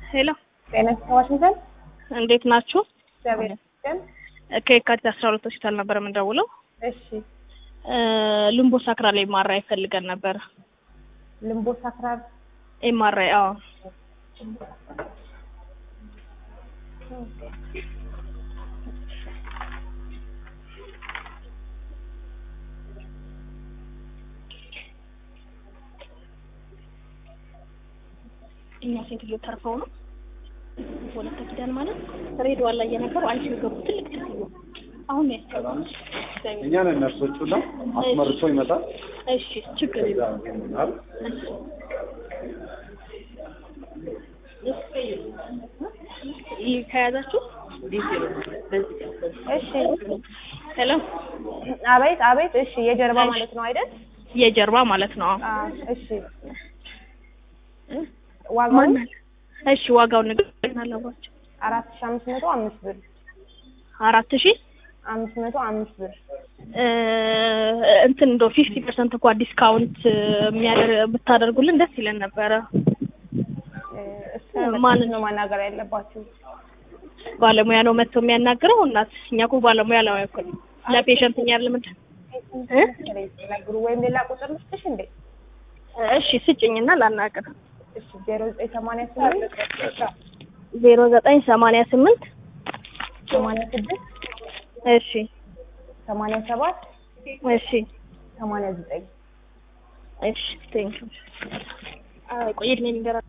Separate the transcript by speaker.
Speaker 1: ሄሎ
Speaker 2: ጤና ዋሽንግተን
Speaker 1: እንዴት ናችሁ?
Speaker 2: እግዚአብሔር ይመስገን።
Speaker 1: ከየካቲት 12 ሆስፒታል ነበር የምንደውለው።
Speaker 2: እሺ
Speaker 1: ልምቦ ሳክራል ኤምአርአይ ፈልገን ነበር።
Speaker 2: ልምቦ ሳክራል
Speaker 1: ኤምአርአይ? አዎ እኛ ሴትዮ ተርፈው ነው ወለተ ኪዳን ማለት ሬዲዮ ላይ የነበረው አንቺ ገቡ ትልቅ ሴትዮ አሁን ያስቀራው
Speaker 3: እኛ ነን ነርሶቹና አስመርቶ ይመጣል።
Speaker 1: እሺ ችግር የለም። ከያዛችሁ
Speaker 2: እሺ
Speaker 1: ሄሎ
Speaker 2: አቤት አቤት። እሺ የጀርባ ማለት ነው አይደል?
Speaker 1: የጀርባ ማለት ነው።
Speaker 2: እሺ ዋጋው
Speaker 1: እሺ ዋጋው ንገረኝ አለባችሁ።
Speaker 2: 4505 ብር
Speaker 1: 4505
Speaker 2: ብር
Speaker 1: እንትን እንደው 50% እንኳን ዲስካውንት ብታደርጉልን ደስ ይለን ነበረ።
Speaker 2: ማን ነው ማናገር ያለባችሁ?
Speaker 1: ባለሙያ ነው መጥቶ የሚያናግረው። እናት እኛ እኮ ባለሙያ ነው ያልኩት ለፔሸንት እኛ ለምን
Speaker 2: ወይም ሌላ ቁጥር ልስጥሽ እንዴ?
Speaker 1: እሺ ስጭኝና ላናግር።
Speaker 2: እሺ 0988
Speaker 1: 0988
Speaker 2: 86
Speaker 1: እሺ
Speaker 2: 87
Speaker 1: እሺ
Speaker 2: 89
Speaker 1: እሺ ቴንክ ዩ። ቆይ እድሜ ልንገራ